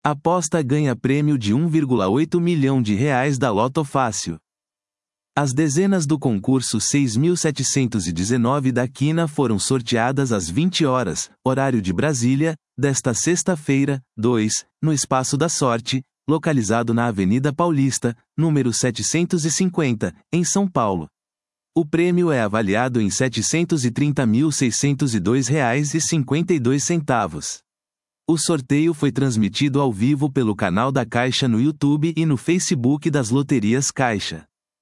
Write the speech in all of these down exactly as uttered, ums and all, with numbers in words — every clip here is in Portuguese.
Aposta ganha prêmio de um vírgula oito milhão de reais da Loto Fácil. As dezenas do concurso seis mil setecentos e dezenove da Quina foram sorteadas às vinte horas, horário de Brasília, desta sexta-feira, dois, no Espaço da Sorte, localizado na Avenida Paulista, número setecentos e cinquenta, em São Paulo. O prêmio é avaliado em setecentos e trinta mil seiscentos e dois reais e cinquenta e dois centavos. O sorteio foi transmitido ao vivo pelo canal da Caixa no YouTube e no Facebook das Loterias Caixa.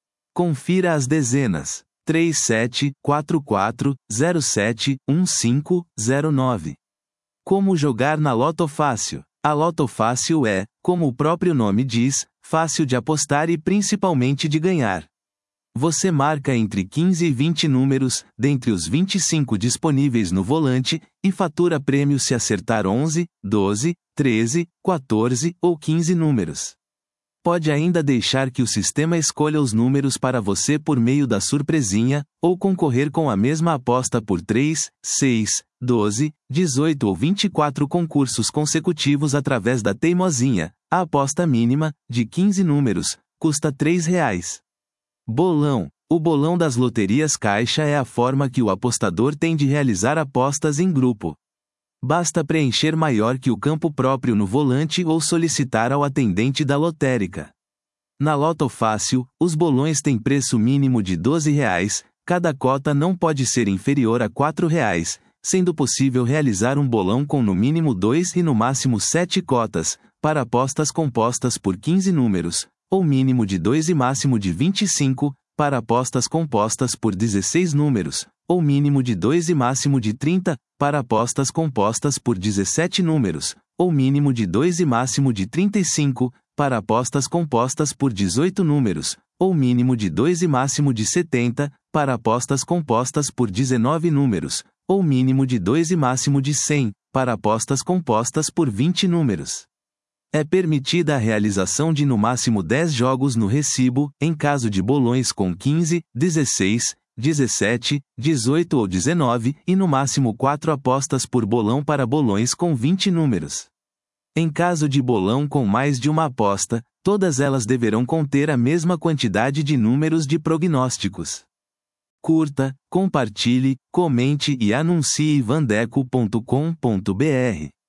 Confira as dezenas: três sete quatro quatro zero sete um cinco zero nove. Como jogar na Loto Fácil? A Loto Fácil é, como o próprio nome diz, fácil de apostar e principalmente de ganhar. Você marca entre quinze e vinte números, dentre os vinte e cinco disponíveis no volante, e fatura prêmio se acertar onze, doze, treze, quatorze ou quinze números. Pode ainda deixar que o sistema escolha os números para você por meio da surpresinha, ou concorrer com a mesma aposta por três, seis, doze, dezoito ou vinte e quatro concursos consecutivos através da teimosinha. A aposta mínima, de quinze números, custa três reais. Bolão. O bolão das Loterias Caixa é a forma que o apostador tem de realizar apostas em grupo. Basta preencher maior que o campo próprio no volante ou solicitar ao atendente da lotérica. Na Loto Fácil, os bolões têm preço mínimo de doze reais, cada cota não pode ser inferior a quatro reais, sendo possível realizar um bolão com no mínimo dois e no máximo sete cotas, para apostas compostas por quinze números, ou mínimo de dois e máximo de vinte e cinco, para apostas compostas por dezesseis números, ou mínimo de dois e máximo de trinta, para apostas compostas por dezessete números, ou mínimo de dois e máximo de trinta e cinco, para apostas compostas por dezoito números, ou mínimo de dois e máximo de setenta, para apostas compostas por dezenove números, ou mínimo de dois e máximo de cem, para apostas compostas por vinte números. É permitida a realização de no máximo dez jogos no recibo, em caso de bolões com quinze, dezesseis, dezessete, dezoito ou dezenove, e no máximo quatro apostas por bolão para bolões com vinte números. Em caso de bolão com mais de uma aposta, todas elas deverão conter a mesma quantidade de números de prognósticos. Curta, compartilhe, comente e anuncie vandeco ponto com ponto br.